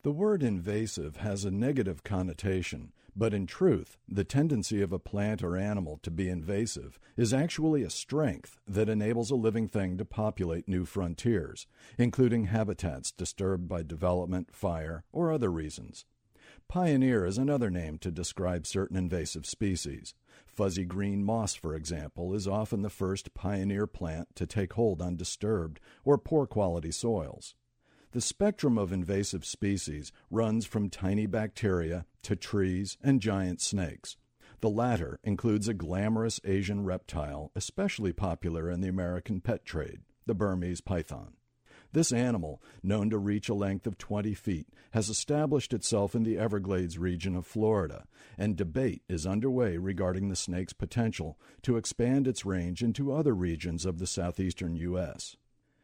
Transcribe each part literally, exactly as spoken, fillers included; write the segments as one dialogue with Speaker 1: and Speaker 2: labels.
Speaker 1: The word invasive has a negative connotation, but in truth, the tendency of a plant or animal to be invasive is actually a strength that enables a living thing to populate new frontiers, including habitats disturbed by development, fire, or other reasons. Pioneer is another name to describe certain invasive species. Fuzzy green moss, for example, is often the first pioneer plant to take hold on disturbed or poor quality soils. The spectrum of invasive species runs from tiny bacteria to trees and giant snakes. The latter includes a glamorous Asian reptile especially popular in the American pet trade, the Burmese python. This animal, known to reach a length of twenty feet, has established itself in the Everglades region of Florida, and debate is underway regarding the snake's potential to expand its range into other regions of the southeastern U S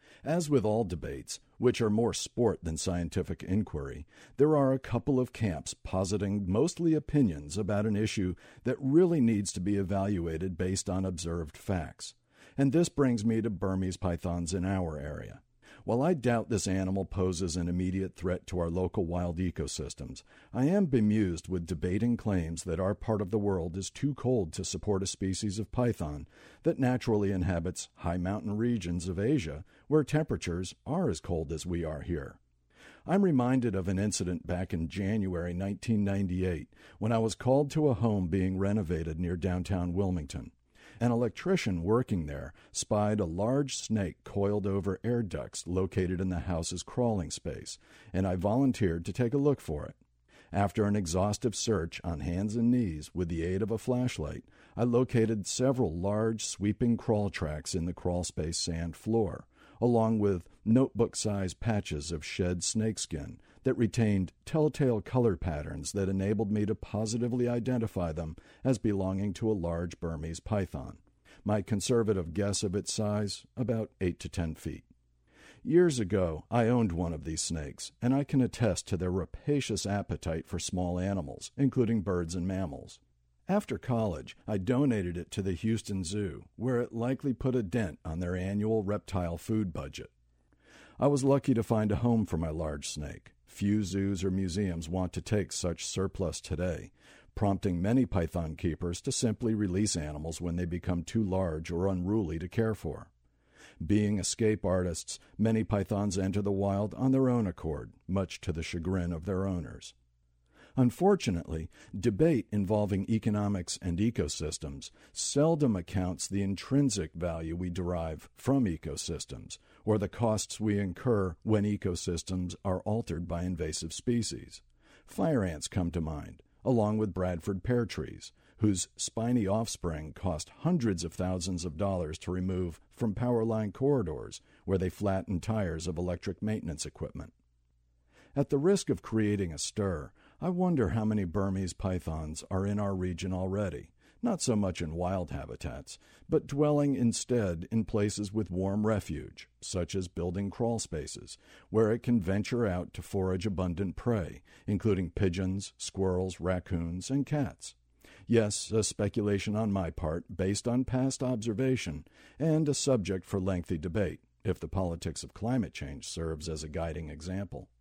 Speaker 1: As with all debates, which are more sport than scientific inquiry, there are a couple of camps positing mostly opinions about an issue that really needs to be evaluated based on observed facts. And this brings me to Burmese pythons in our area. While I doubt this animal poses an immediate threat to our local wild ecosystems, I am bemused with debating claims that our part of the world is too cold to support a species of python that naturally inhabits high mountain regions of Asia where temperatures are as cold as we are here. I'm reminded of an incident back in January nineteen ninety-eight when I was called to a home being renovated near downtown Wilmington. An electrician working there spied a large snake coiled over air ducts located in the house's crawling space, and I volunteered to take a look for it. After an exhaustive search on hands and knees with the aid of a flashlight, I located several large sweeping crawl tracks in the crawlspace sand floor, along with notebook-sized patches of shed snakeskin that retained telltale color patterns that enabled me to positively identify them as belonging to a large Burmese python. My conservative guess of its size, about eight to ten feet. Years ago, I owned one of these snakes, and I can attest to their rapacious appetite for small animals, including birds and mammals. After college, I donated it to the Houston Zoo, where it likely put a dent on their annual reptile food budget. I was lucky to find a home for my large snake. Few zoos or museums want to take such surplus today, prompting many python keepers to simply release animals when they become too large or unruly to care for. Being escape artists, many pythons enter the wild on their own accord, much to the chagrin of their owners. Unfortunately, debate involving economics and ecosystems seldom accounts the intrinsic value we derive from ecosystems, or the costs we incur when ecosystems are altered by invasive species. Fire ants come to mind, along with Bradford pear trees, whose spiny offspring cost hundreds of thousands of dollars to remove from power line corridors where they flatten tires of electric maintenance equipment. At the risk of creating a stir, I wonder how many Burmese pythons are in our region already, not so much in wild habitats, but dwelling instead in places with warm refuge, such as building crawl spaces, where it can venture out to forage abundant prey, including pigeons, squirrels, raccoons, and cats. Yes, a speculation on my part based on past observation and a subject for lengthy debate, if the politics of climate change serves as a guiding example.